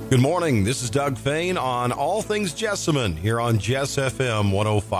Good morning. This is Doug Fain on All Things Jessamine here on Jess FM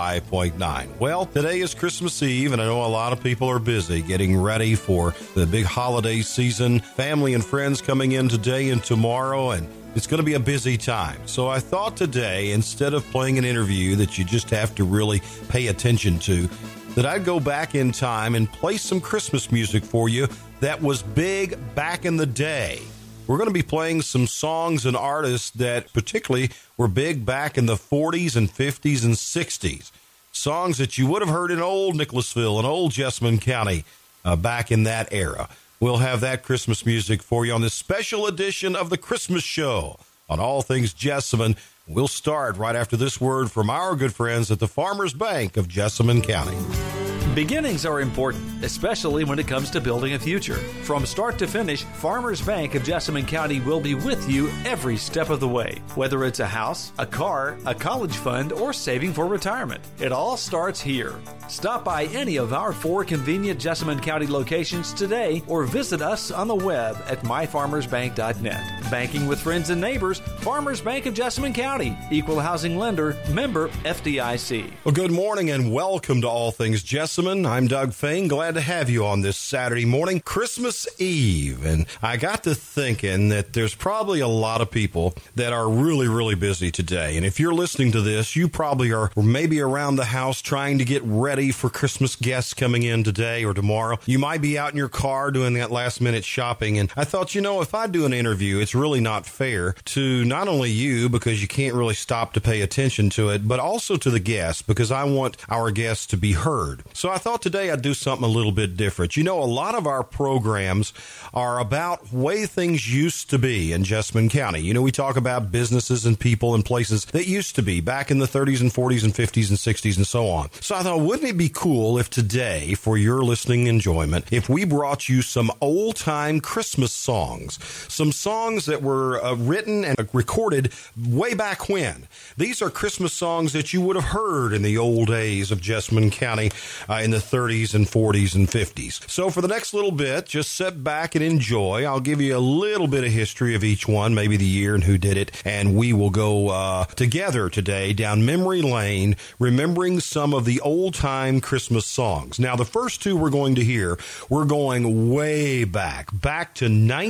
105.9. Well, today is Christmas Eve, and I know a lot of people are busy getting ready for the big holiday season. Family and friends coming in today and tomorrow, and it's going to be a busy time. So I thought today, instead of playing an interview that you just have to really pay attention to, that I'd go back in time and play some Christmas music for you that was big back in the day. We're going to be playing some songs and artists that particularly were big back in the 40s and 50s and 60s. Songs that you would have heard in old Nicholasville and old Jessamine County back in that era. We'll have that Christmas music for you on this special edition of the Christmas Show on All Things Jessamine. We'll start right after this word from our good friends at the Farmers Bank of Jessamine County. Beginnings are important, especially when it comes to building a future. From start to finish, Farmers Bank of Jessamine County will be with you every step of the way. Whether it's a house, a car, a college fund, or saving for retirement, it all starts here. Stop by any of our 4 convenient Jessamine County locations today or visit us on the web at myfarmersbank.net. Banking with friends and neighbors, Farmers Bank of Jessamine County, Equal Housing Lender, member FDIC. Well, good morning and welcome to All Things Jessamine. I'm Doug Fain. Glad to have you on this Saturday morning, Christmas Eve. And I got to thinking that there's probably a lot of people that are really, really busy today. And if you're listening to this, you probably are maybe around the house trying to get ready for Christmas guests coming in today or tomorrow. You might be out in your car doing that last minute shopping. And I thought, if I do an interview, it's really not fair to not only you, because you can't really stop to pay attention to it, but also to the guests, because I want our guests to be heard. So I thought today I'd do something a little bit different. A lot of our programs are about way things used to be in Jessamine County. We talk about businesses and people and places that used to be back in the 30s and 40s and 50s and 60s and so on. So I thought, wouldn't it be cool if today, for your listening enjoyment, if we brought you some old-time Christmas songs, some songs that were written and recorded way back when. These are Christmas songs that you would have heard in the old days of Jessamine County in the 30s and 40s and 50s. So for the next little bit, just sit back and enjoy. I'll give you a little bit of history of each one, maybe the year and who did it, and we will go together today down memory lane, remembering some of the old-time Christmas songs. Now, the first two we're going to hear, we're going way back to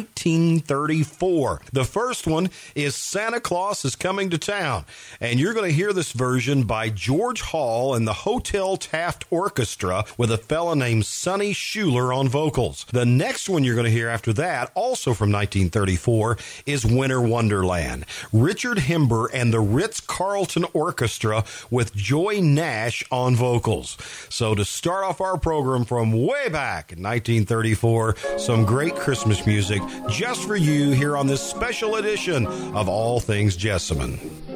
1934. The first one is Santa Claus is Coming to Town, and you're going to hear this version by George Hall and the Hotel Taft Orchestra with a fella named Sonny Schuler on vocals. The next one you're going to hear after that, also from 1934, is Winter Wonderland. Richard Himber and the Ritz-Carlton Orchestra with Joy Nash on vocals. So to start off our program from way back in 1934, some great Christmas music just for you here on this special edition of All Things Jessamine.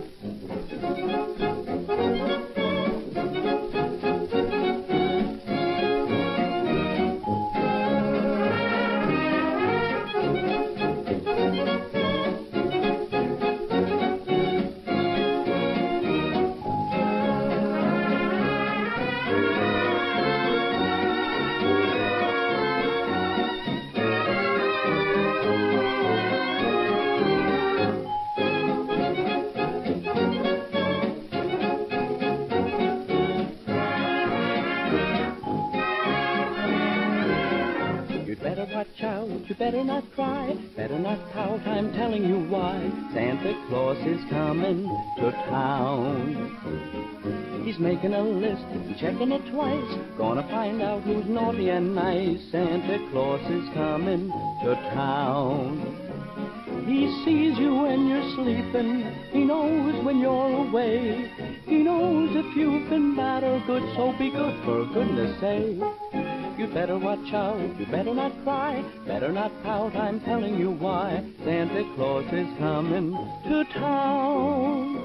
You better not cry, better not pout, I'm telling you why. Santa Claus is coming to town. He's making a list, checking it twice, gonna find out who's naughty and nice. Santa Claus is coming to town. He sees you when you're sleeping, he knows when you're away. He knows if you've been bad or good, so be good for goodness sake. You better watch out, you better not cry, better not pout, I'm telling you why. Santa Claus is coming to town.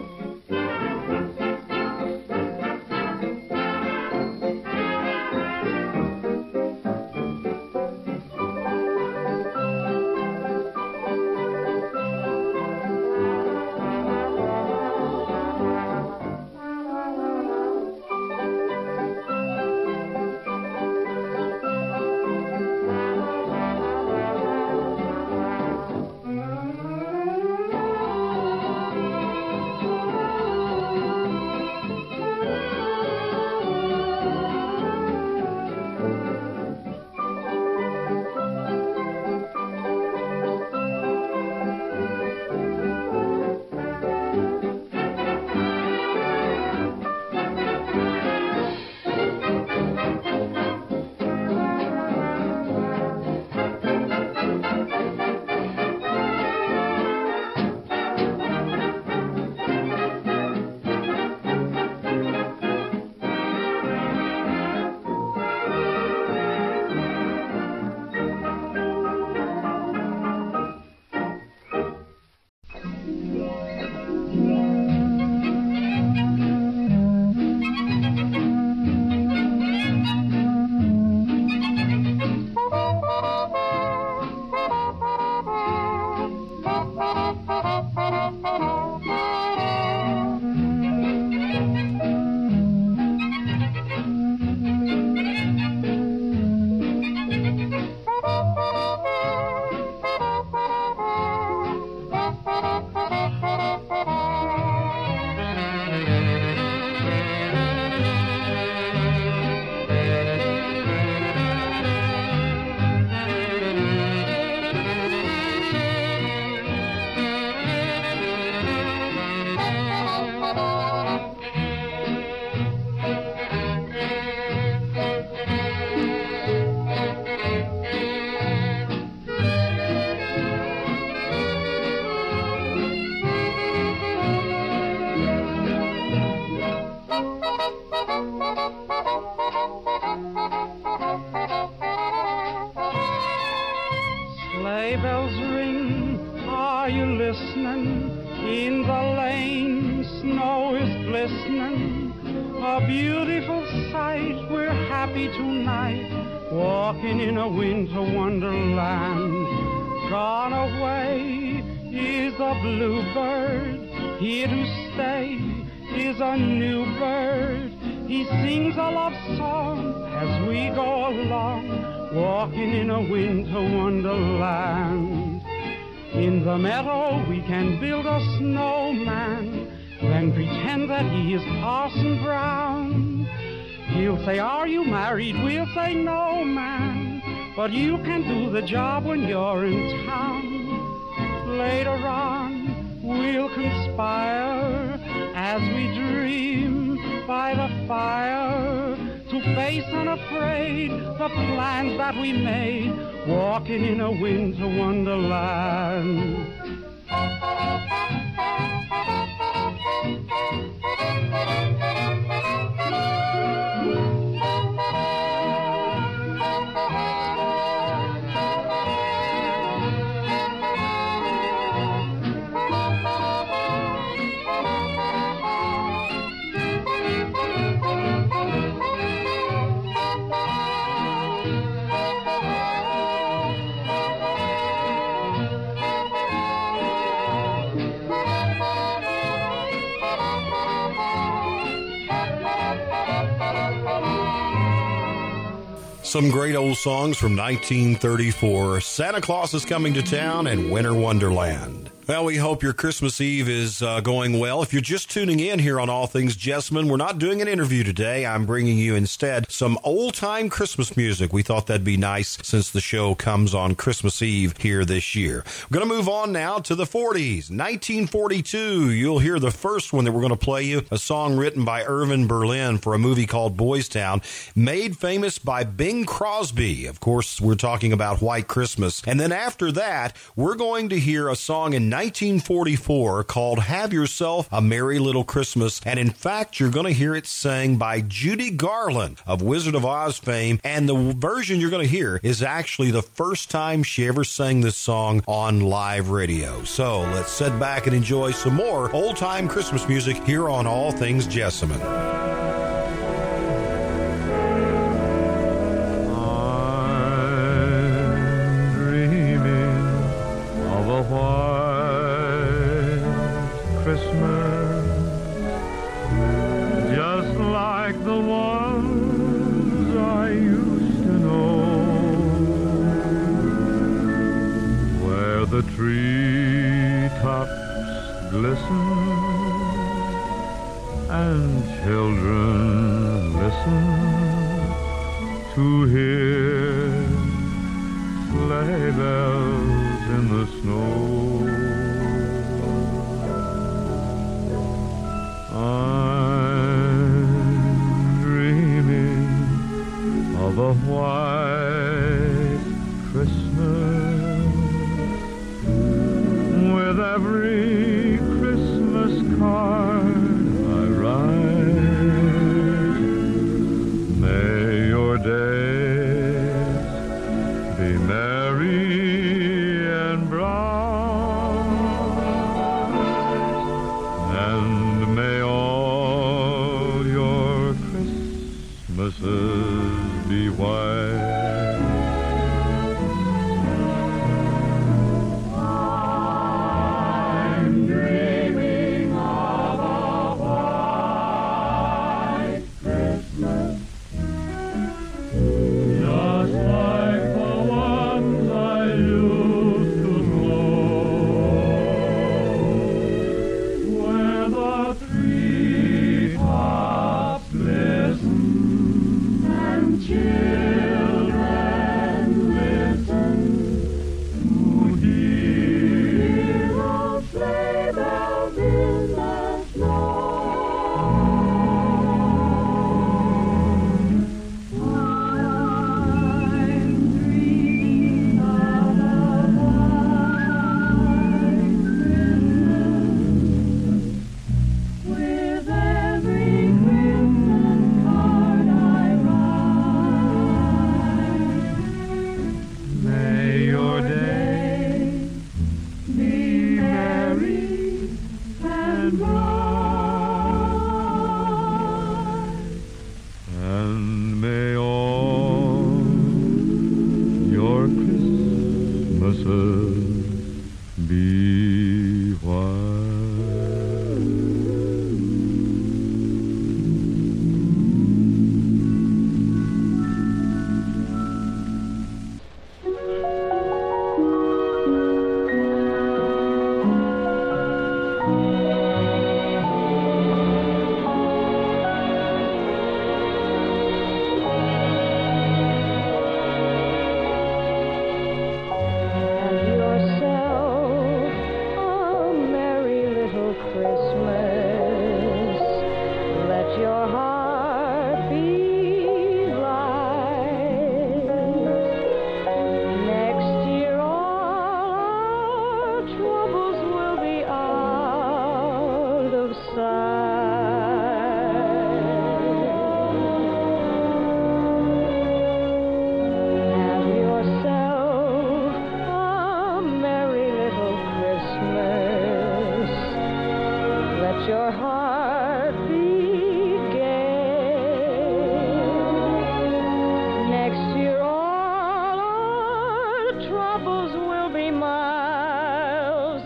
Sleigh bells ring, are you listening? In the lane, snow is glistening. A beautiful sight, we're happy tonight, walking in a winter wonderland. Gone away is a bluebird, here to stay is a new bird. He sings a love song as we go along, walking in a winter wonderland. In the meadow we can build a snowman, then pretend that he is Parson Brown. He'll say, are you married? We'll say, no, man, but you can do the job when you're in town. Later on we'll conspire as we dream by the fire to face unafraid the plans that we made, walking in a winter wonderland. Some great old songs from 1934. Santa Claus is Coming to Town and Winter Wonderland. Well, we hope your Christmas Eve is going well. If you're just tuning in here on All Things Jessamine, we're not doing an interview today. I'm bringing you instead some old-time Christmas music. We thought that'd be nice since the show comes on Christmas Eve here this year. We're going to move on now to the 40s. 1942, you'll hear the first one that we're going to play you, a song written by Irving Berlin for a movie called Boys Town, made famous by Bing Crosby. Of course, we're talking about White Christmas. And then after that, we're going to hear a song in 1944 called Have Yourself a Merry Little Christmas. And in fact, you're going to hear it sang by Judy Garland of Wizard of Oz fame. And the version you're going to hear is actually the first time she ever sang this song on live radio. So let's sit back and enjoy some more old-time Christmas music here on All Things Jessamine. The treetops glisten and children listen to hear sleigh bells in the snow. I'm dreaming of a white Christmas, with every Christmas card I write. May your days be merry and bright. let your heart be gay. Next year all our troubles will be miles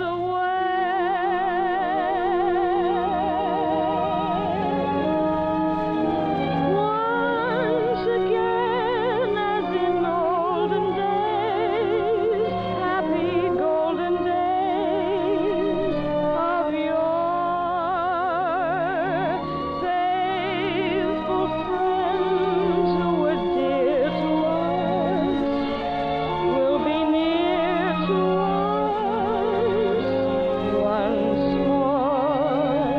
once again, as in olden days, happy golden days of yore. Faithful friends who were dear to us will be near to us once more.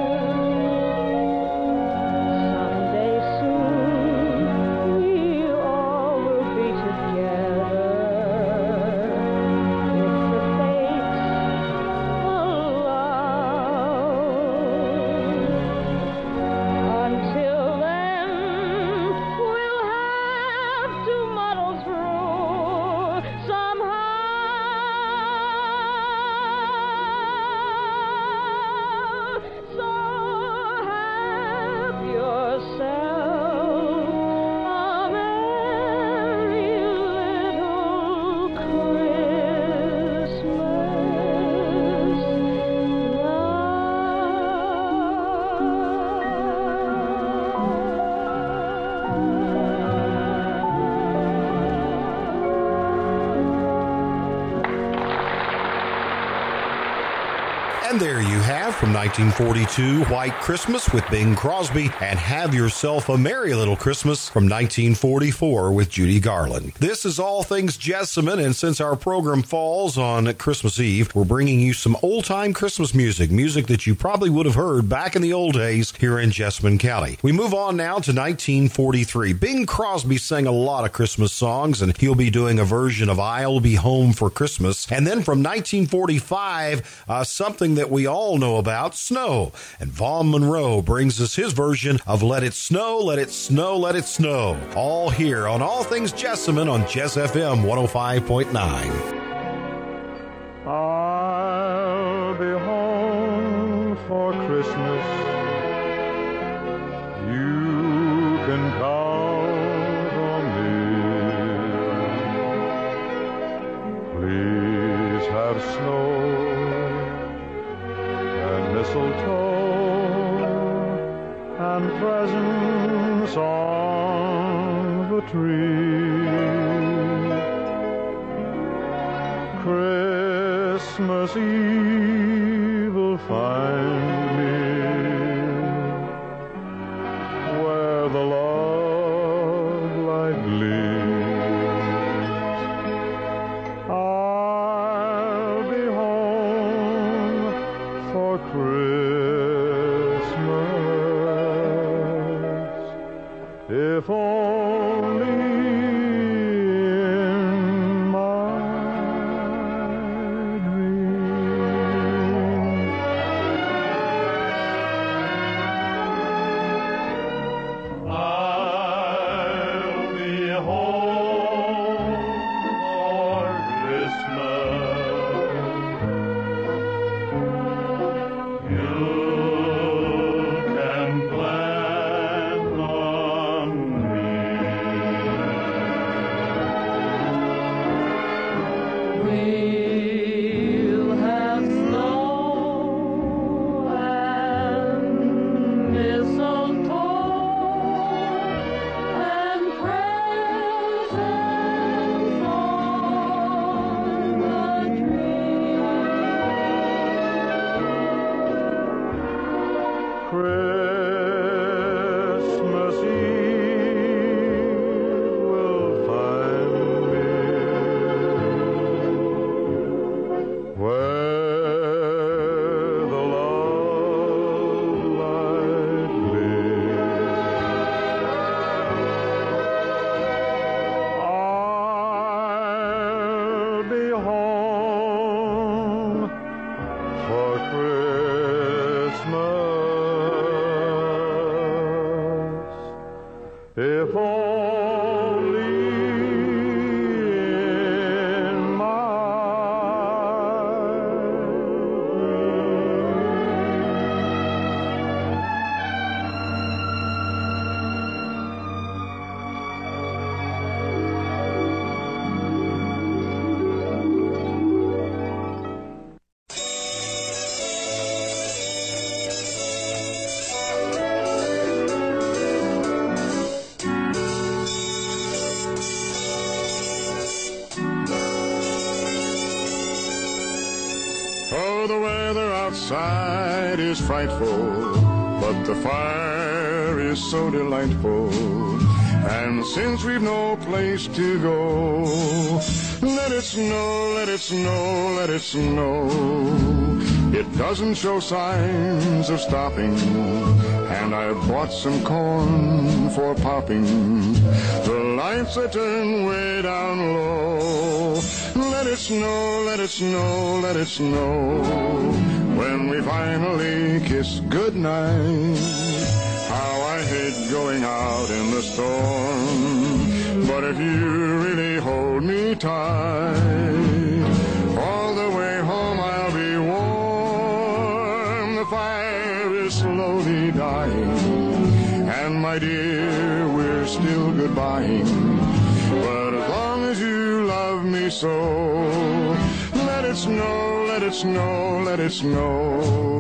Someday soon we all will be together if the fates allow. Until then, we'll have to muddle through somehow. So have yourself a merry little Christmas And there you have, from 1942, White Christmas with Bing Crosby, and Have Yourself a Merry Little Christmas from 1944 with Judy Garland. This is All Things Jessamine, and since our program falls on Christmas Eve, we're bringing you some old-time Christmas music that you probably would have heard back in the old days here in Jessamine County. We move on now to 1943. Bing Crosby sang a lot of Christmas songs, and he'll be doing a version of I'll Be Home for Christmas. And then from 1945, something that we all know about, snow. And Vaughn Monroe brings us his version of Let It Snow, Let It Snow, Let It Snow. All here on All Things Jessamine on Jess FM 105.9. I'll be home for Christmas. You can count on me. Please have snow and mistletoe and presents on the tree. Christmas Eve will find me where the love light gleams. I'll be home for Christmas, if only in my dreams. I'll be home for Christmas. You can plan on me. We'll have snow and mistletoe and presents on the tree. Christmas Eve will find me where the love light gleams. I'll be home for Christmas, if only in my dreams. outside is frightful, but the fire is so delightful. And since we've no place to go, let it snow, let it snow, let it snow. It doesn't show signs of stopping, and I bought some corn for popping. The lights are turned way down low. Let it snow, let it snow, let it snow. When we finally kiss goodnight, how I hate going out in the storm. But if you really hold me tight, all the way home I'll be warm. The fire is slowly dying, and my dear, we're still goodbying. But as long as you love me so, let it snow, let it snow, let it snow.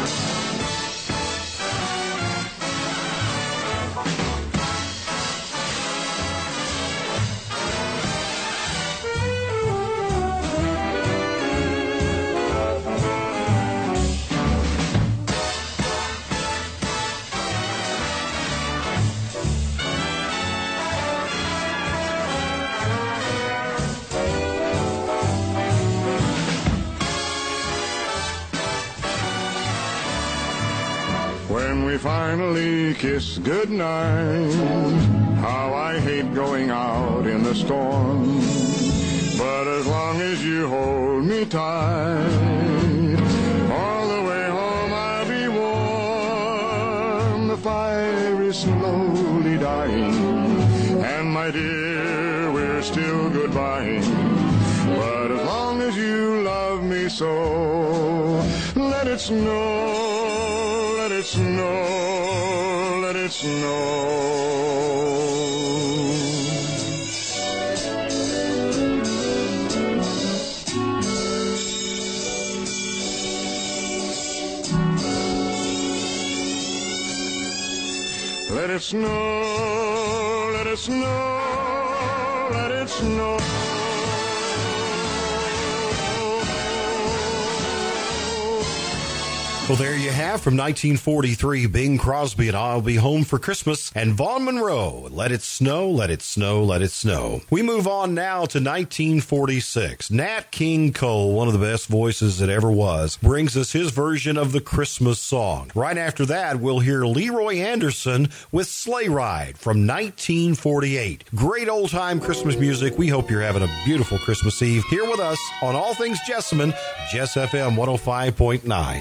When we finally kiss goodnight, how I hate going out in the storm. But as long as you hold me tight, all the way home I'll be warm. The fire is slowly dying, and my dear, we're still goodbying. But as long as you love me so, let it snow, let it snow, let it snow. Let it snow, let it snow, let it snow. Well, there you have from 1943, Bing Crosby and I'll Be Home for Christmas, and Vaughn Monroe, Let It Snow, Let It Snow, Let It Snow. We move on now to 1946. Nat King Cole, one of the best voices that ever was, brings us his version of the Christmas song. Right after that, we'll hear Leroy Anderson with Sleigh Ride from 1948. Great old-time Christmas music. We hope you're having a beautiful Christmas Eve here with us on All Things Jessamine, Jess FM 105.9.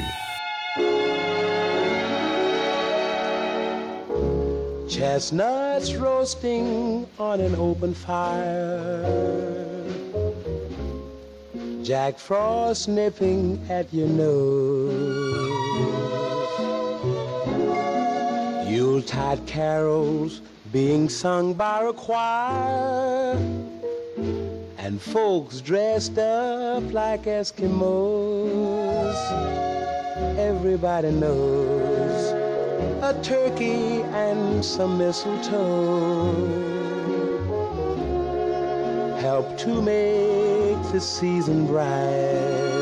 Chestnuts roasting on an open fire, Jack Frost nipping at your nose, Yuletide carols being sung by a choir, and folks dressed up like Eskimos. Everybody knows a turkey and some mistletoe help to make the season bright.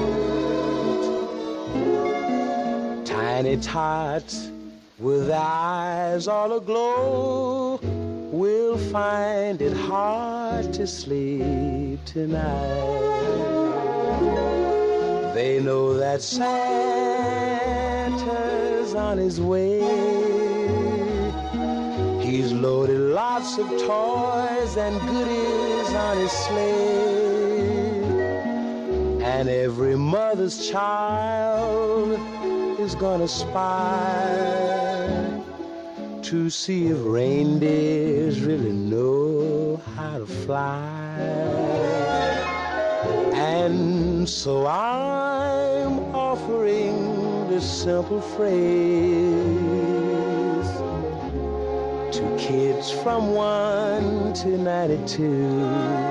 Tiny tots with eyes all aglow will find it hard to sleep tonight. They know that Santa's on his way. He's loaded lots of toys and goodies on his sleigh. And every mother's child is gonna spy to see if reindeers really know how to fly. And so I'm offering this simple phrase to kids from 1 to 92.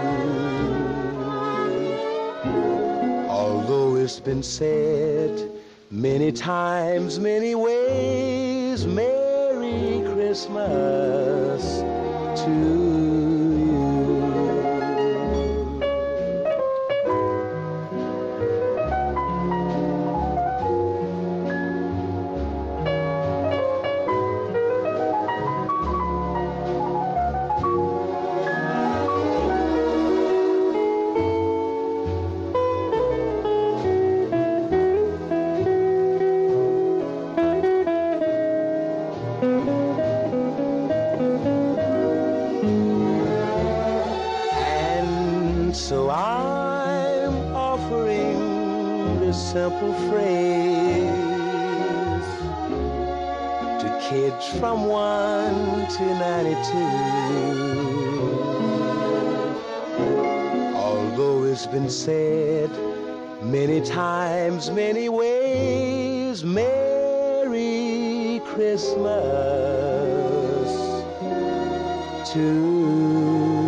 Although it's been said many times, many ways, Merry Christmas to you. simple phrase to kids from 1 to 92. Although it's been said many times, many ways, Merry Christmas to you.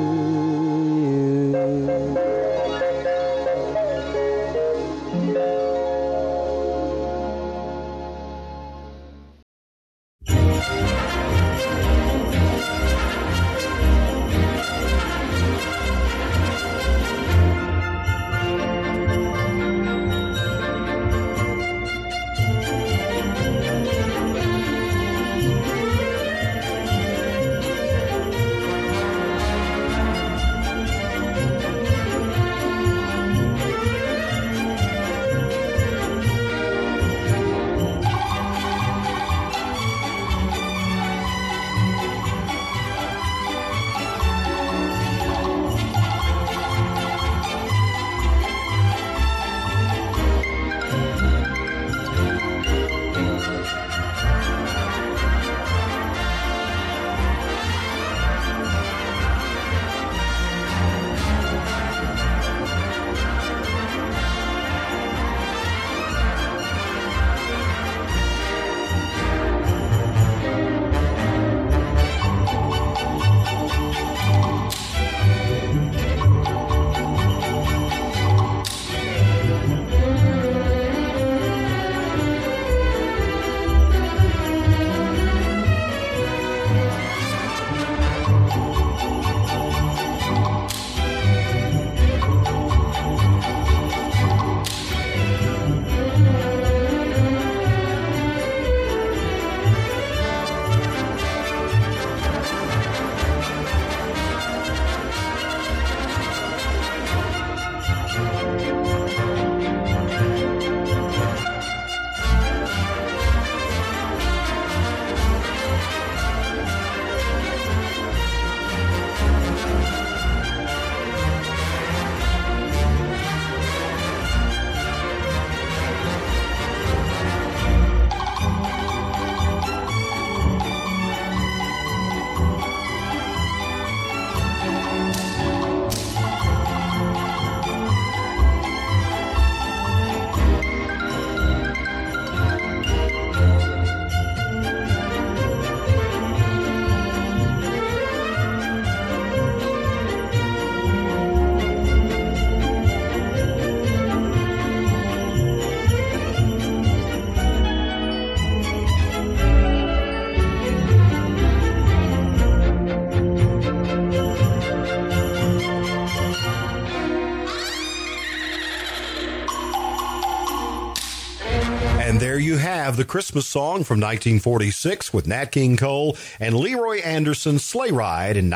And there you have the Christmas song from 1946 with Nat King Cole and Leroy Anderson's Sleigh Ride in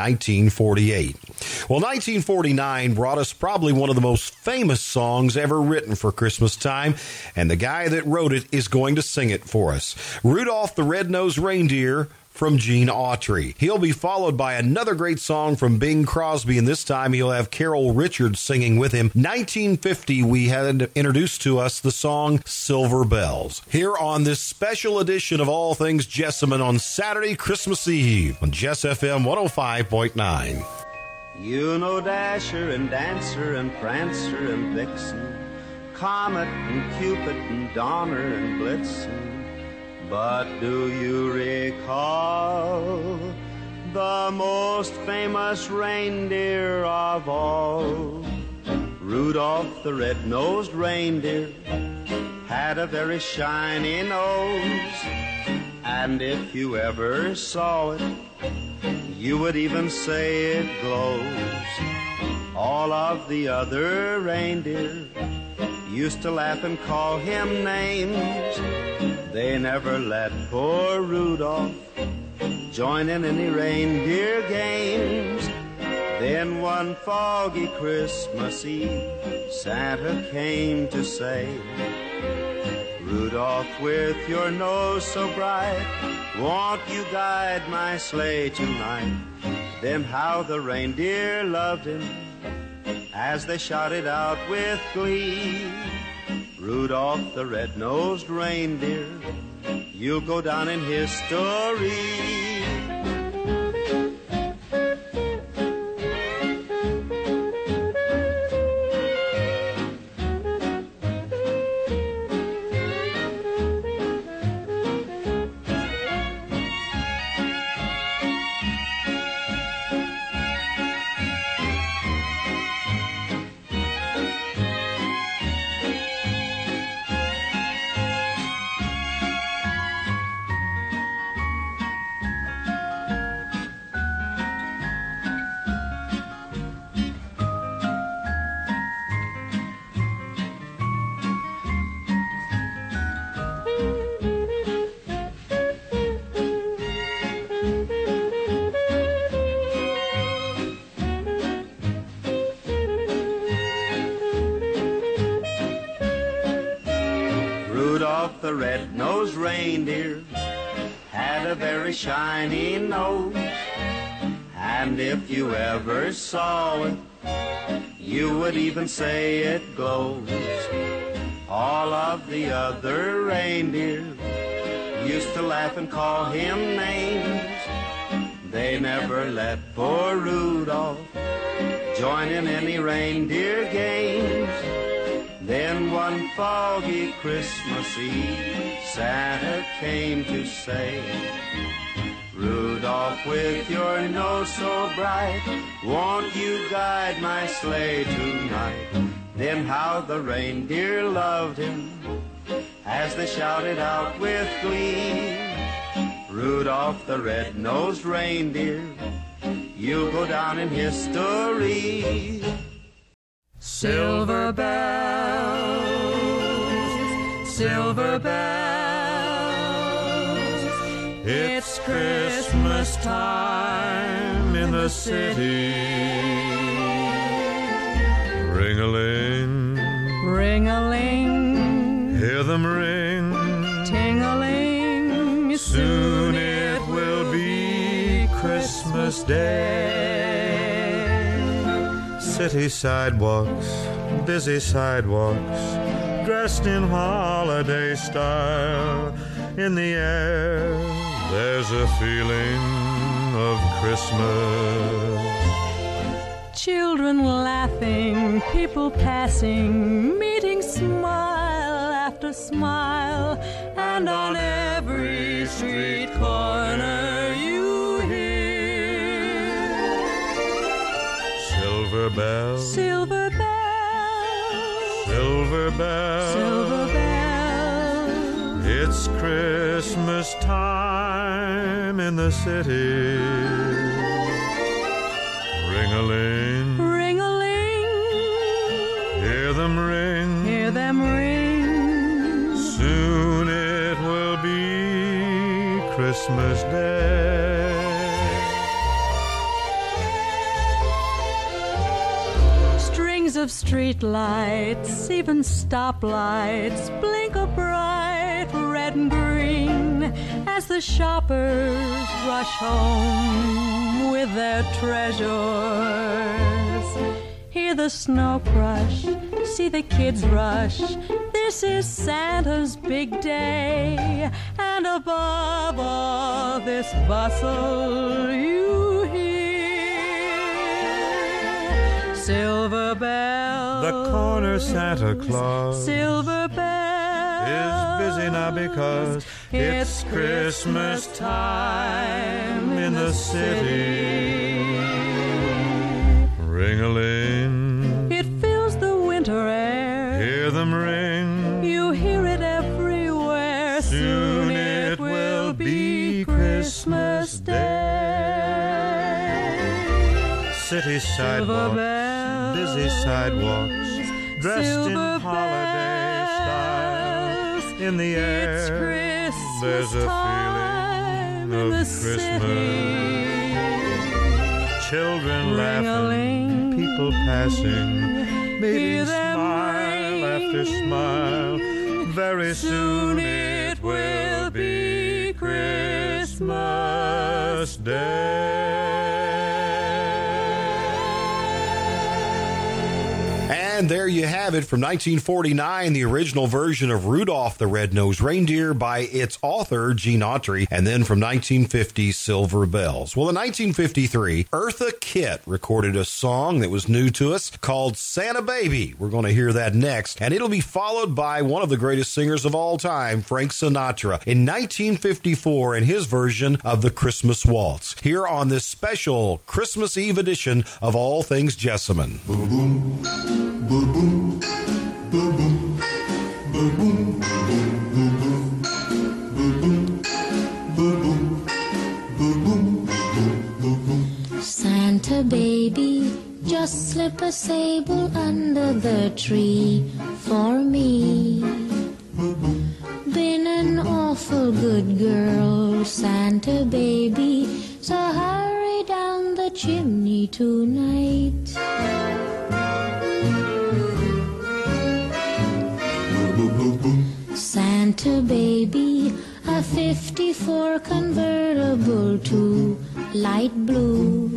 1948. Well, 1949 brought us probably one of the most famous songs ever written for Christmas time, and the guy that wrote it is going to sing it for us. Rudolph the Red-Nosed Reindeer from Gene Autry. He'll be followed by another great song from Bing Crosby, and this time he'll have Carol Richards singing with him. 1950, we had introduced to us the song Silver Bells. Here on this special edition of All Things Jessamine on Saturday, Christmas Eve on Jess FM 105.9. You know Dasher and Dancer and Prancer and Vixen, Comet and Cupid and Donner and Blitzen. But do you recall the most famous reindeer of all? Rudolph the Red-Nosed Reindeer had a very shiny nose, and if you ever saw it, you would even say it glows. All of the other reindeer used to laugh and call him names. They never let poor Rudolph join in any reindeer games. Then one foggy Christmas Eve, Santa came to say, Rudolph, with your nose so bright, won't you guide my sleigh tonight? Then how the reindeer loved him as they shouted out with glee, Rudolph the red-nosed reindeer, you'll go down in history. Rudolph the red-nosed reindeer had a very shiny nose, and if you ever saw it, you would even say it glows. All of the other reindeer used to laugh and call him names. They never let poor Rudolph join in any reindeer games. Then one foggy Christmas Eve, Santa came to say, Rudolph, with your nose so bright, won't you guide my sleigh tonight? Then how the reindeer loved him as they shouted out with glee, Rudolph the red-nosed reindeer, you'll go down in history. Silver bells, silver bells, it's Christmas time in the city. Ring-a-ling, ring-a-ling, hear them ring, ting-a-ling, soon it will be Christmas Day. City sidewalks, busy sidewalks, dressed in holiday style. In the air, there's a feeling of Christmas. Children laughing, people passing, meeting smile after smile, and on every street corner you hear Silver bells, silver bells, silver bells, silver bells. It's Christmas time in the city. Ring-a-ling, Ring-a-ling, hear them ring, hear them ring. soon it will be Christmas Day. Strings of street lights, even stoplights, blink a bright red and green as the shoppers rush home with their treasures. Hear the snow crush, see the kids rush. This is Santa's big day, and above all this bustle you hear silver bells. The corner Santa Claus Silver bells is busy now because it's Christmas time in the city. Ring-a-ling, It fills the winter air. hear them ring, You hear it everywhere. soon it will be Christmas Day. City sidewalks, bells, busy sidewalks, dressed in silver holiday style. In the It's air, Christmas there's a time feeling in of the Christmas. city. Children laughing, Ring-a-ling, people passing, meeting hear them smile after ring. smile. Very soon it will be Christmas Day. And there you have it from 1949, the original version of Rudolph the Red-Nosed Reindeer by its author, Gene Autry, and then from 1950, Silver Bells. Well, in 1953, Eartha Kitt recorded a song that was new to us called Santa Baby. We're going to hear that next, and it'll be followed by one of the greatest singers of all time, Frank Sinatra, in 1954 in his version of the Christmas Waltz, here on this special Christmas Eve edition of All Things Jessamine. Boom, boom, boom, boom, boom, boom, boom, boom. Santa baby, just slip a sable under the tree for me. Been an awful good girl, Santa baby, so hurry down the chimney tonight. Santa baby, a 54 convertible to light blue.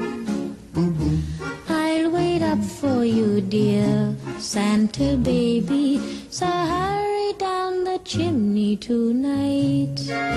I'll wait up for you, dear Santa baby, so hurry down the chimney tonight.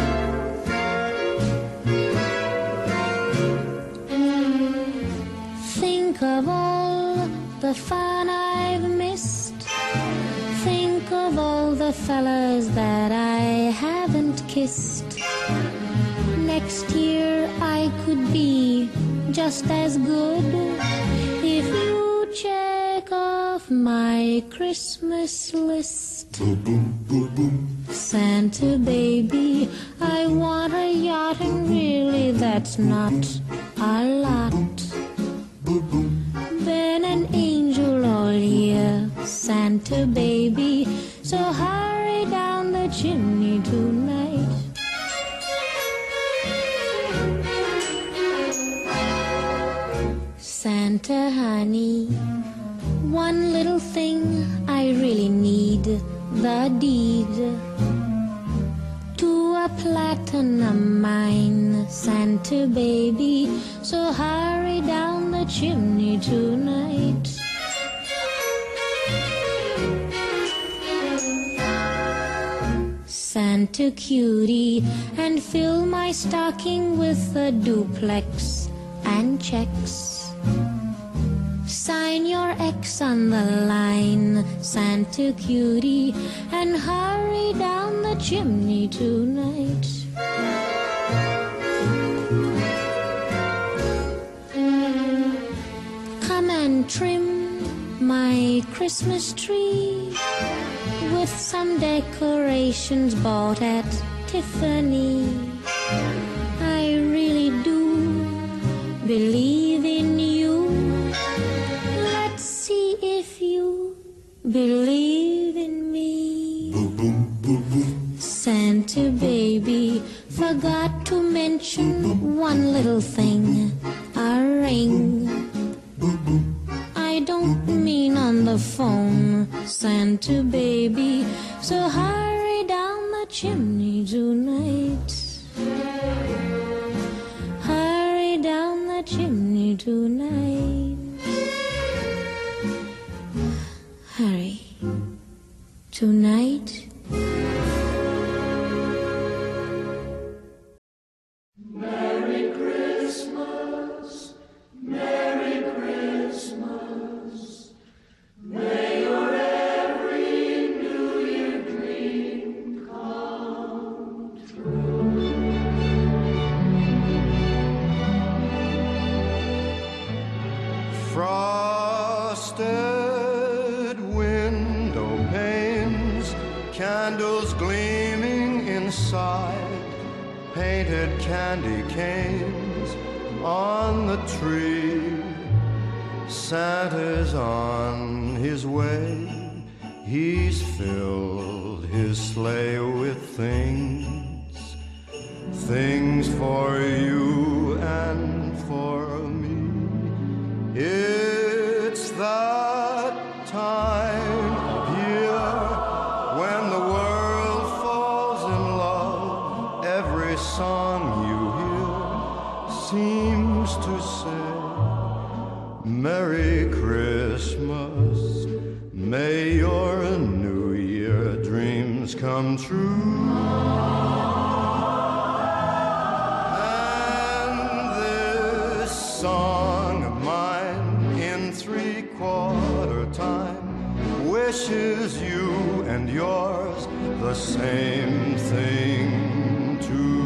Think of all the fun I've missed. Think of all the fellas that I haven't kissed. Next year I could be just as good if you check off my Christmas list. Santa baby, I want a yacht, and really that's not a lot. Been an angel all year, Santa baby, so hurry down the chimney tonight. Santa honey, one little thing I really need, the deed to a platinum mine, Santa baby, so hurry down the chimney tonight. Santa cutie, and fill my stocking with a duplex and checks. Sign your X on the line, Santa cutie, and hurry down the chimney tonight. Come and trim my Christmas tree with some decorations bought at Tiffany. I really do believe in you. Let's see if you believe in me. Santa baby, forgot to mention one little thing, a ring. I don't mean on the phone, Santa baby, so hurry down the chimney tonight. Hurry down the chimney tonight. Hurry. Tonight. Merry Christmas, Merry Christmas. May your every New Year dream come true. Frosted window panes, candles gleaming inside, painted candy canes on the tree. Santa's on his way, he's filled his sleigh with things, things for you and for me. It's that time of year when the world falls in love. Every song you hear seems to say, Merry Christmas, come true. And this song of mine in 3/4 time wishes you and yours the same thing too.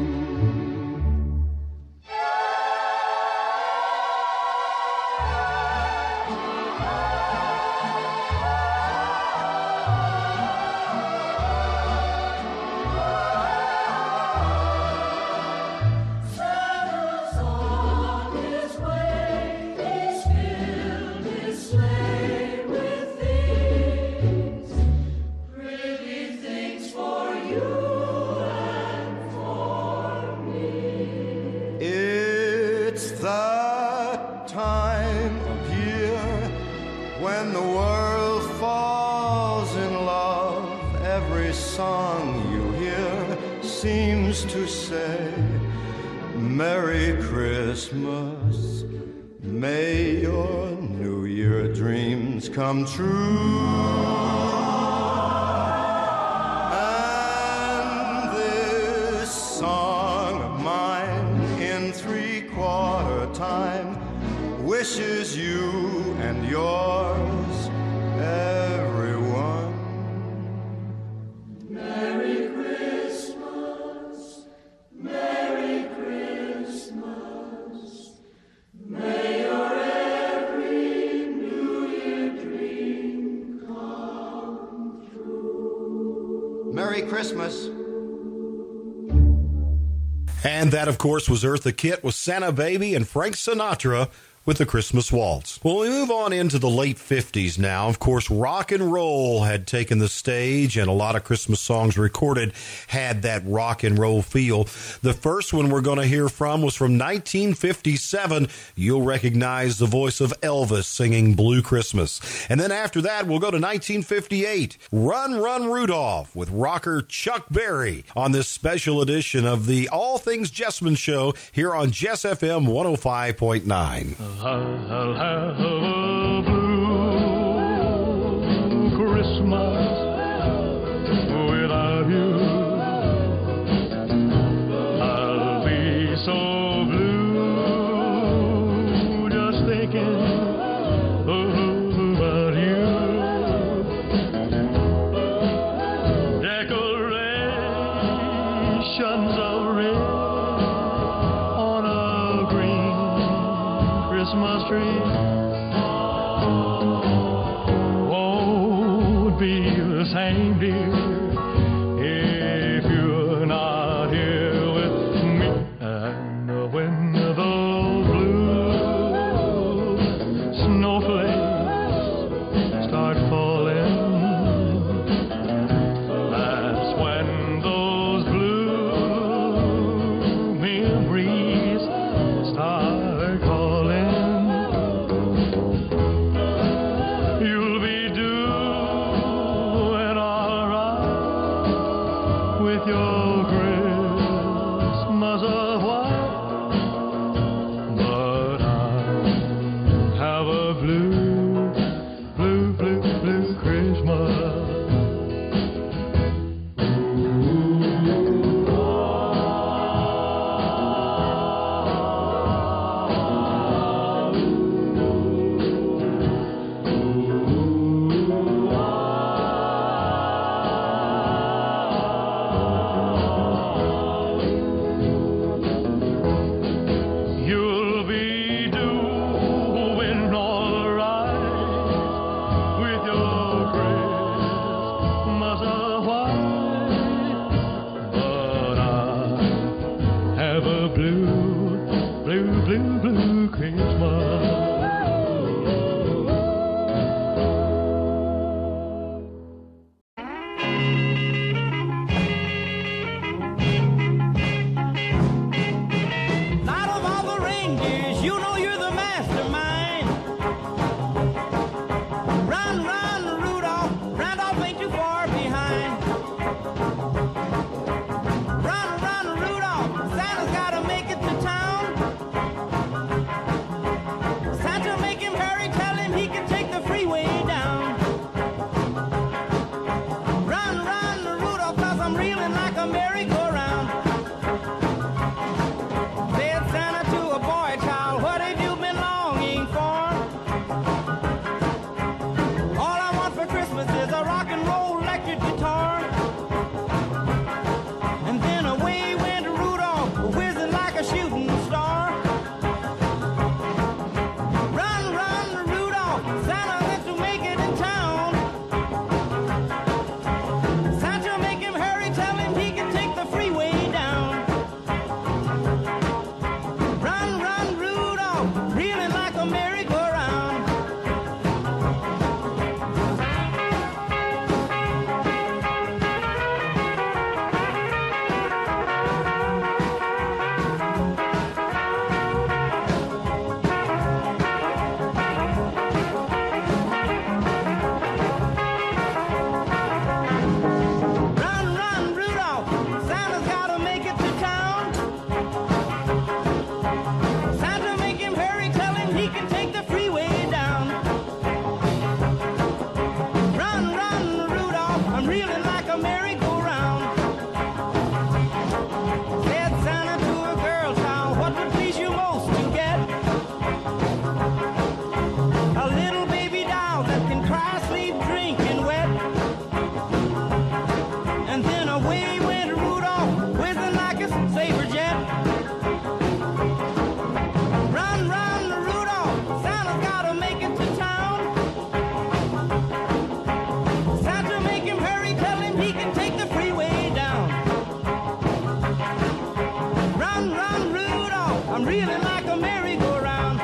It's that time of year when the world falls in love. Every song you hear seems to say, Merry Christmas, may your New Year dreams come true. And this song of mine in 3/4 time wishes you and yours, everyone, Merry Christmas, Merry Christmas. May your every New Year dream come true. Merry Christmas. And that, of course, was Eartha Kitt with Santa Baby and Frank Sinatra with the Christmas Waltz. Well, we move on into the late 50s now. Of course, rock and roll had taken the stage, and a lot of Christmas songs recorded had that rock and roll feel. The first one we're going to hear from was from 1957. You'll recognize the voice of Elvis singing Blue Christmas. And then after that, we'll go to 1958. Run, Run, Rudolph with rocker Chuck Berry on this special edition of the All Things Jessamine Show here on Jess FM 105.9. I'll have a blue Christmas without you. I'll be so blue just thinking about you. Decorations of red on a green Christmas tree won't be the same, dear, if you're not here with me. And when those blue snowflakes start falling, that's when those blue memories start calling. I'm really like a merry-go-round.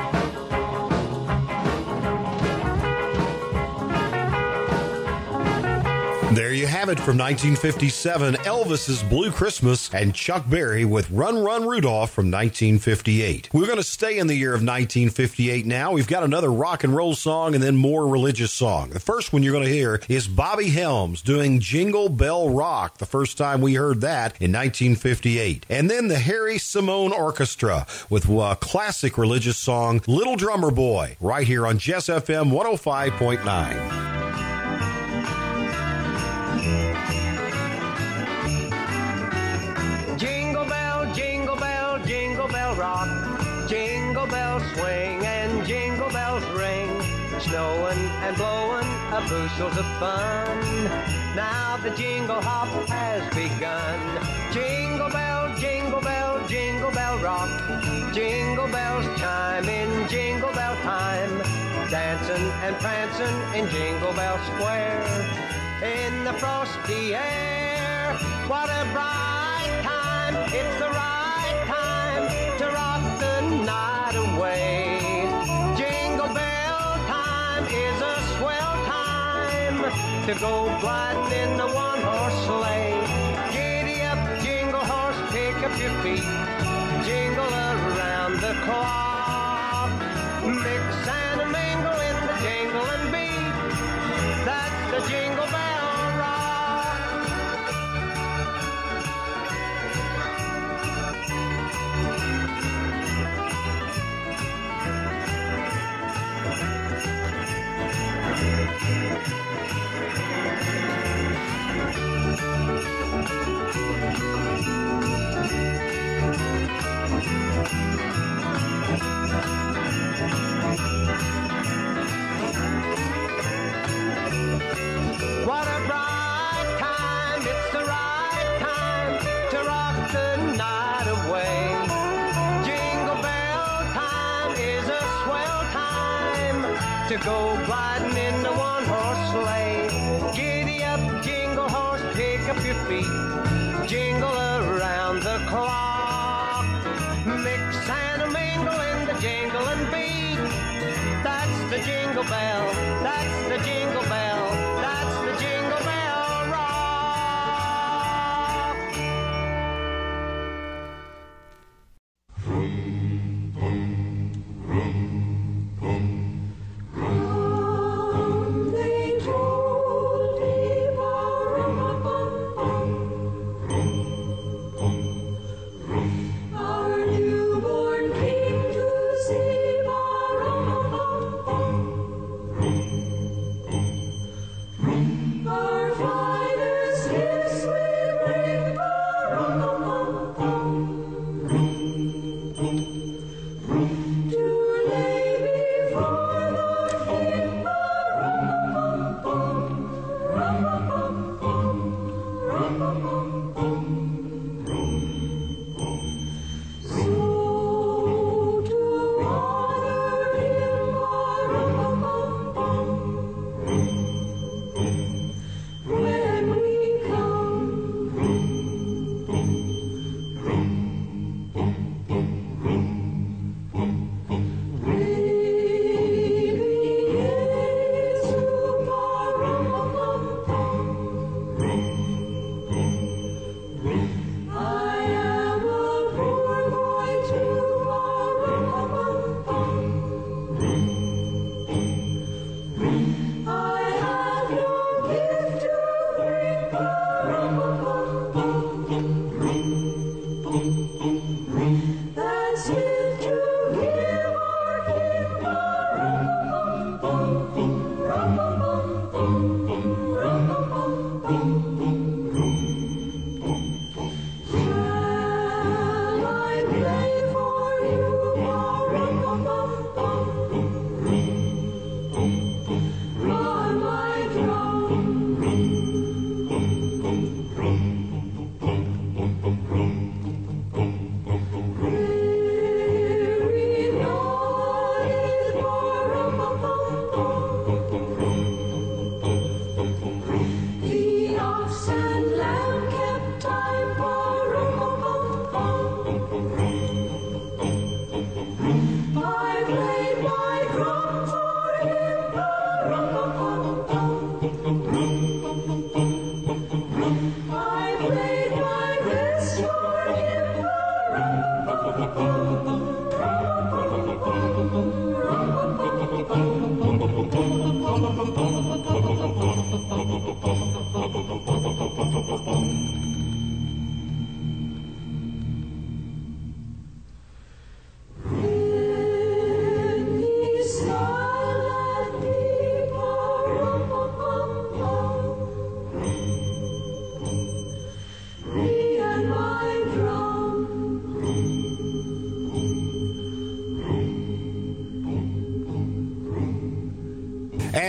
There you have it from 1957, Elvis's Blue Christmas and Chuck Berry with Run Run Rudolph from 1958. We're going to stay in the year of 1958 now. We've got another rock and roll song and then more religious song. The first one you're going to hear is Bobby Helms doing Jingle Bell Rock, the first time we heard that in 1958. And then the Harry Simone Orchestra with a classic religious song, Little Drummer Boy, right here on Jess FM 105.9. Rock, jingle bells swing and jingle bells ring, snowing and blowing a bushels of fun. Now the jingle hop has begun. Jingle bell, jingle bell, jingle bell rock, jingle bells chime in jingle bell time, dancing and prancing in Jingle Bell Square, in the frosty air. What a bright time, it's the right time to rock the night away. Jingle bell time is a swell time to go gliding in the one-horse sleigh. Giddy up, jingle horse, pick up your feet, jingle around the clock. Mix and a mingle in the jingling beat, that's the Jingle Bell Rock. What a bright time, it's the right time to rock the night away. Jingle bell time is a swell time to go gliding in the one-horse sleigh. Giddy up, jingle horse, pick up your feet, jingle around the clock. Mix and a mingle in the jingling beat, that's the Jingle Bell, that's the Jingle Bell, that's the Jingle Bell Rock. Vroom, vroom, vroom, vroom, vroom. They told him, vroom, vroom, vroom.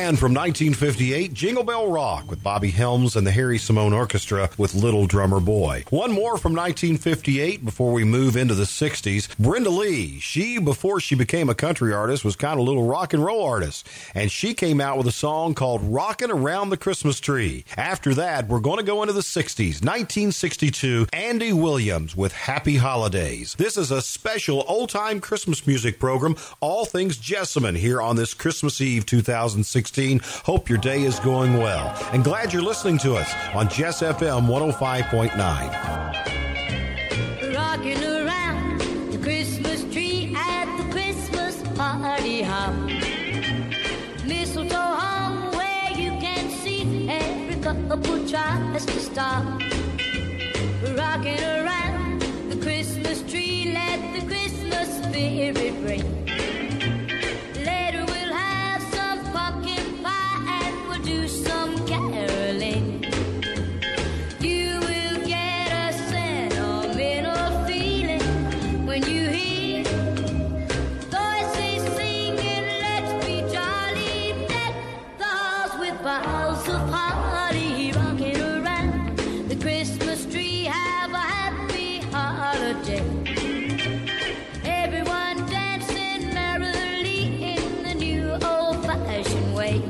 And from 1958, Jingle Bell Rock with Bobby Helms and the Harry Simone Orchestra with Little Drummer Boy. One more from 1958 before we move into the 60s. Brenda Lee, before she became a country artist, was kind of a little rock and roll artist. And she came out with a song called Rockin' Around the Christmas Tree. After that, we're going to go into the 60s. 1962, Andy Williams with Happy Holidays. This is a special old-time Christmas music program, All Things Jessamine, here on this Christmas Eve 2016. Hope your day is going well. And glad you're listening to us on Jess FM 105.9. Rocking around the Christmas tree at the Christmas party hop. Mistletoe hung where you can see every couple tries to stop. Rocking around the Christmas tree, let the Christmas spirit ring. Later we'll have some pumpkin pie and we'll do some caroling. You will get a sentimental feeling when you hear voices singing, let's be jolly, deck the halls with boughs of holly. Rocking around the Christmas tree, have a happy holiday. Everyone dancing merrily in the new old-fashioned way.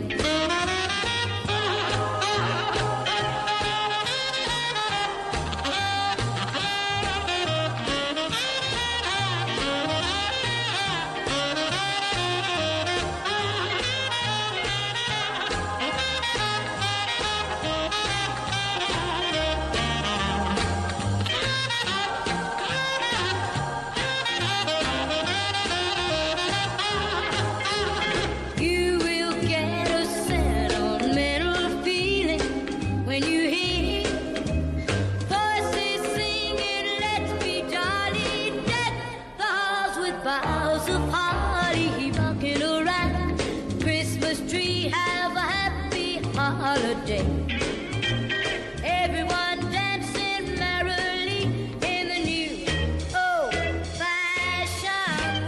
You will get a sentimental feeling when you hear voices singing, let's be jolly, deck the halls with boughs of holly. Rocking around the Christmas tree, have a happy holiday. Everyone dancing merrily in the new old-fashioned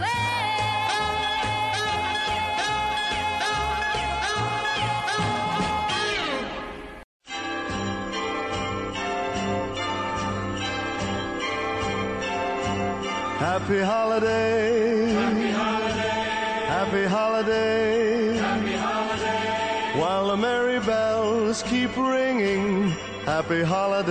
Happy holiday. Happy holiday. Happy holiday. Happy holiday. While the merry bells keep ringing, happy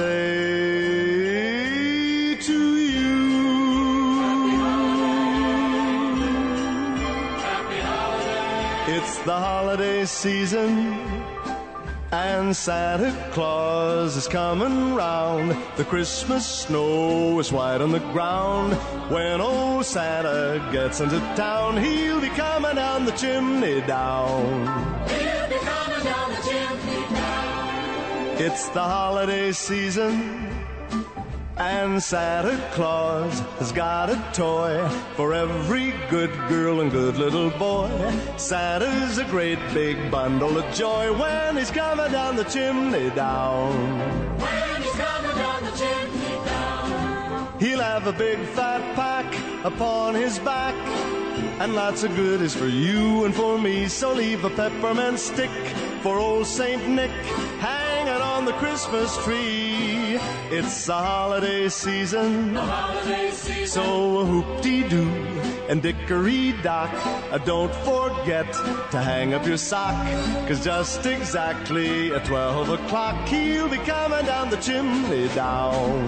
holiday to you. Happy holiday. Happy holiday. It's the holiday season, and Santa Claus is coming round. The Christmas snow is white on the ground. When old Santa gets into town, he'll be coming down the chimney down. He'll be coming down the chimney down. It's the holiday season, and Santa Claus has got a toy for every good girl and good little boy. Santa's a great big bundle of joy when he's coming down the chimney down. When he's coming down the chimney down. He'll have a big fat pack upon his back, and lots of goodies for you and for me. So leave a peppermint stick for old Saint Nick hanging on the Christmas tree. It's the holiday season, so whoop-dee-doo and dickory-dock. Don't forget to hang up your sock, 'cause just exactly at 12 o'clock he'll be coming down the chimney down.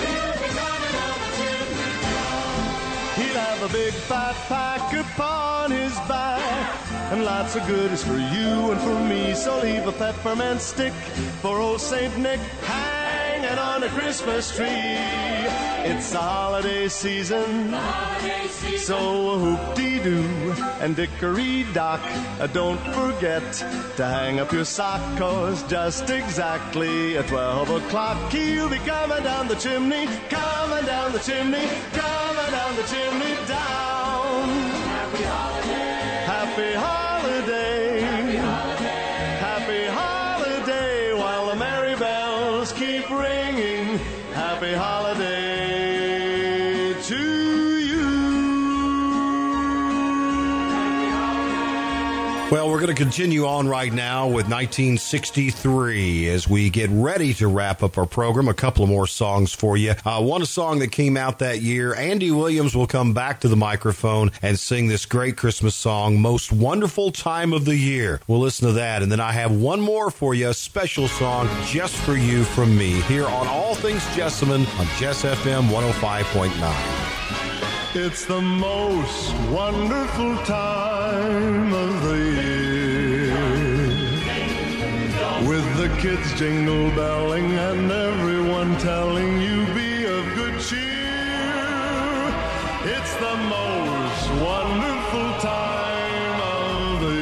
He'll have a big fat pack upon his back, and lots of goodies for you and for me. So leave a peppermint stick for old Saint Nick hanging on a Christmas tree. It's the holiday season, so whoop-dee-doo and dickory-dock. Don't forget to hang up your sock, 'cause just exactly at 12 o'clock he'll be coming down the chimney, coming down the chimney, coming down the chimney down. Happy holiday. Happy holiday. Happy holiday. Happy holiday. While the merry bells keep ringing, happy holiday to you. Well, we're going to continue on right now with 1963 as we get ready to wrap up our program. A couple of more songs for you. One song that came out that year. Andy Williams will come back to the microphone and sing this great Christmas song, Most Wonderful Time of the Year. We'll listen to that. And then I have one more for you, a special song just for you from me here on All Things Jessamine on Jess FM 105.9. It's the most wonderful time of the year, with the kids jingle belling and everyone telling you be of good cheer. It's the most wonderful time of the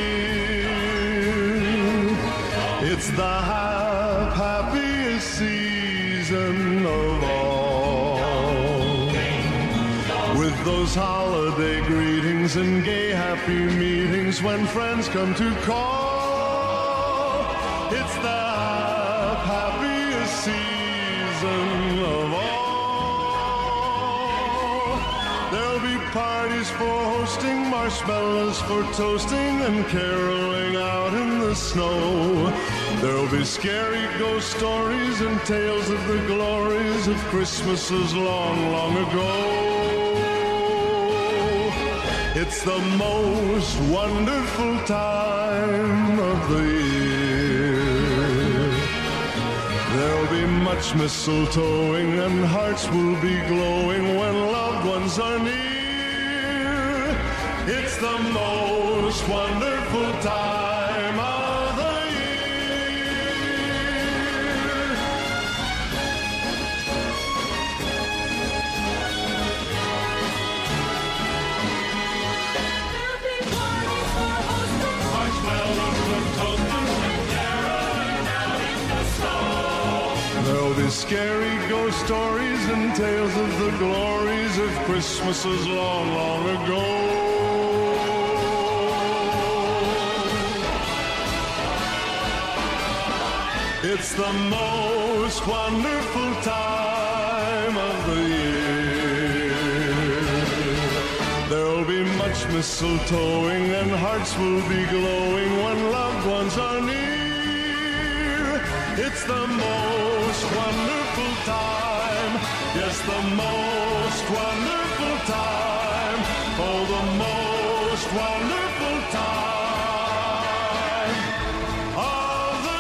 year. It's the happiest season of all, with those holiday greetings and gay happy meetings when friends come to call. It's the happiest season of all. There'll be parties for hosting, marshmallows for toasting, and caroling out in the snow. There'll be scary ghost stories and tales of the glories of Christmases long, long ago. It's the most wonderful time of the year. There'll be much mistletoeing and hearts will be glowing when loved ones are near. It's the most wonderful time of the There'll be scary ghost stories and tales of the glories of Christmases long, long ago. It's the most wonderful time of the year. There'll be much mistletoeing and hearts will be glowing when loved ones are near. It's the most wonderful time. Yes, the most wonderful time. Oh, the most wonderful time of the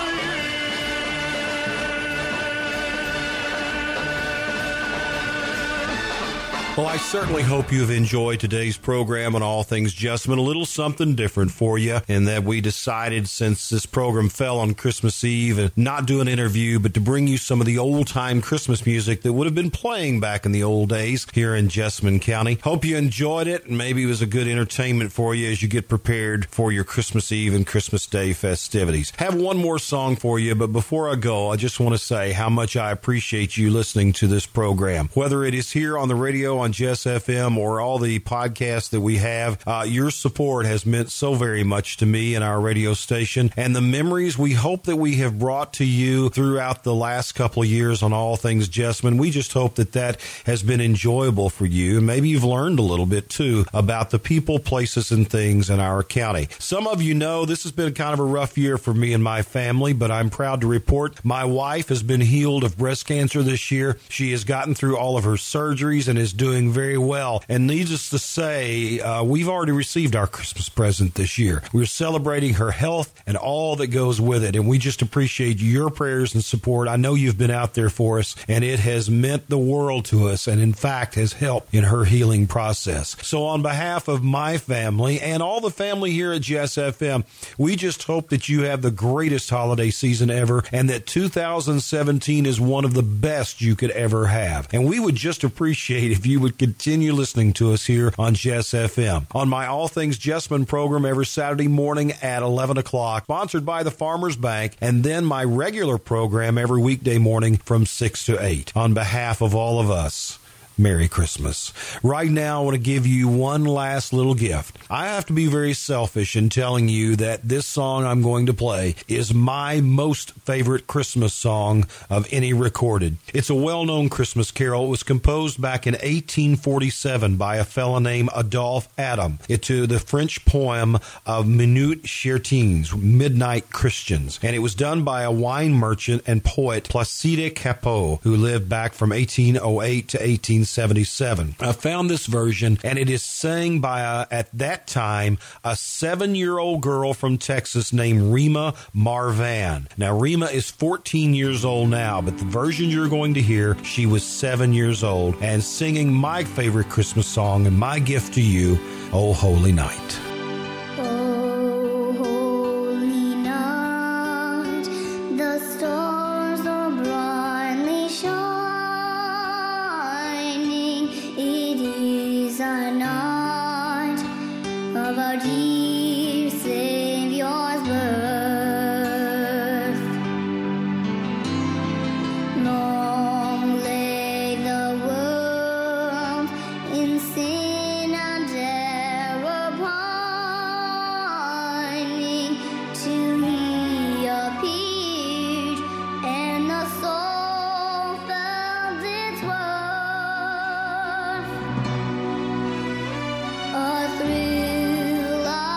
Well, I certainly hope you've enjoyed today's program on All Things Jessamine. A little something different for you in that we decided, since this program fell on Christmas Eve, and not do an interview, but to bring you some of the old-time Christmas music that would have been playing back in the old days here in Jessamine County. Hope you enjoyed it, and maybe it was a good entertainment for you as you get prepared for your Christmas Eve and Christmas Day festivities. Have one more song for you, but before I go, I just want to say how much I appreciate you listening to this program. Whether it is here on the radio on Jess FM or all the podcasts that we have, your support has meant so very much to me and our radio station, and the memories we hope that we have brought to you throughout the last couple of years on All Things Jessamine. We just hope that that has been enjoyable for you, and maybe you've learned a little bit too about the people, places, and things in our county. Some of you know this has been kind of a rough year for me and my family, but I'm proud to report my wife has been healed of breast cancer this year. She has gotten through all of her surgeries and is doing very well. And needless to say, we've already received our Christmas present this year. We're celebrating her health and all that goes with it. And we just appreciate your prayers and support. I know you've been out there for us, and it has meant the world to us, and in fact has helped in her healing process. So on behalf of my family and all the family here at Jess FM, we just hope that you have the greatest holiday season ever, and that 2017 is one of the best you could ever have. And we would just appreciate if you would continue listening to us here on Jess FM. On my All Things Jessamine program every Saturday morning at 11 o'clock, sponsored by the Farmers Bank, and then my regular program every weekday morning from 6 to 8. On behalf of all of us, Merry Christmas. Right now, I want to give you one last little gift. I have to be very selfish in telling you that this song I'm going to play is my most favorite Christmas song of any recorded. It's a well-known Christmas carol. It was composed back in 1847 by a fellow named Adolphe Adam. It's to the French poem of Minute Chartines, Midnight Christians. And it was done by a wine merchant and poet, Placide Cappeau, who lived back from 1808 to 1877. I found this version, and it is sang by, at that time, a 7-year-old girl from Texas named Rima Marvan. Now, Rima is 14 years old now, but the version you're going to hear, she was 7 years old, and singing my favorite Christmas song and my gift to you, O Holy Night. Through life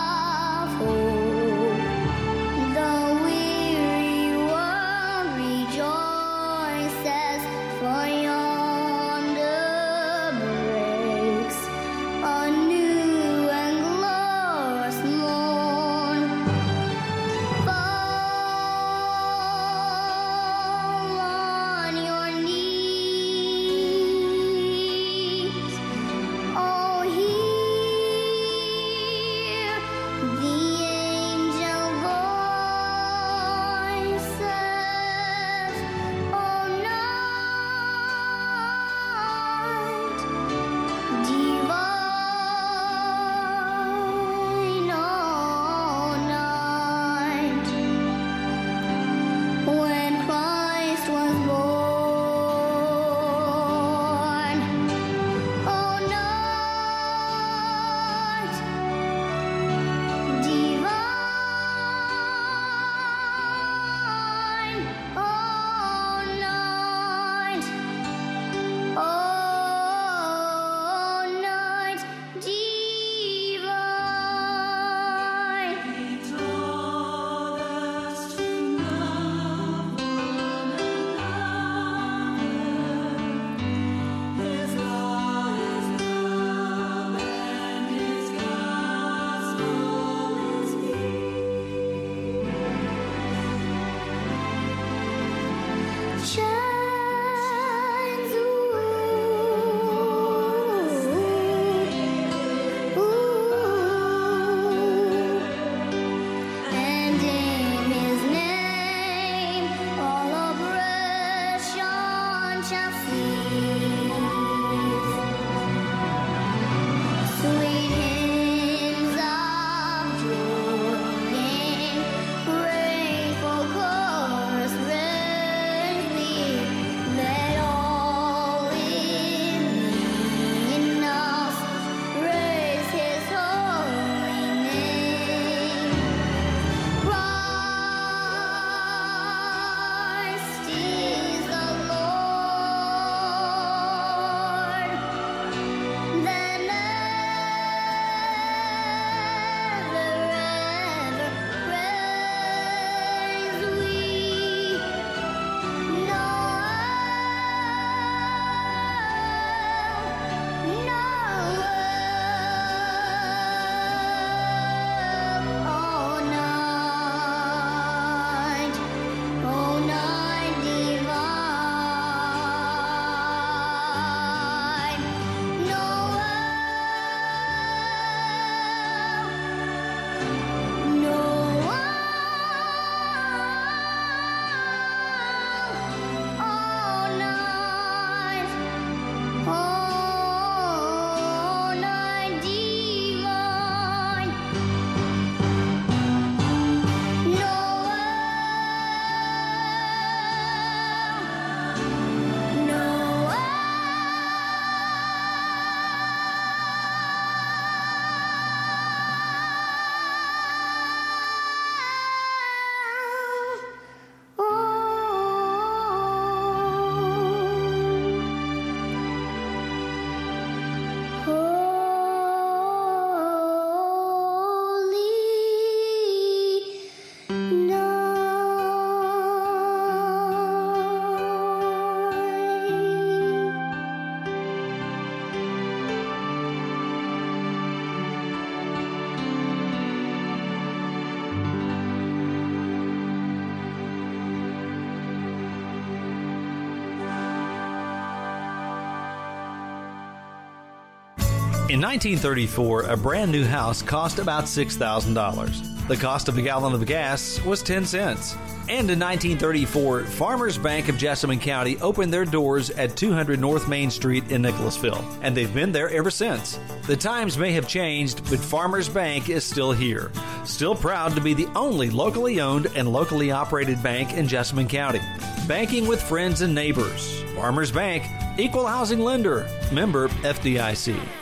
In 1934, a brand new house cost about $6,000. The cost of a gallon of gas was 10 cents. And in 1934, Farmers Bank of Jessamine County opened their doors at 200 North Main Street in Nicholasville, and they've been there ever since. The times may have changed, but Farmers Bank is still here. Still proud to be the only locally owned and locally operated bank in Jessamine County. Banking with friends and neighbors. Farmers Bank, equal housing lender, member FDIC.